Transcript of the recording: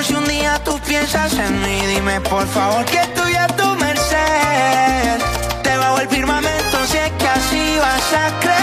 si un día tú piensas en mí, dime por favor que estoy a tu merced. Debajo el firmamento, si es que así vas a creer.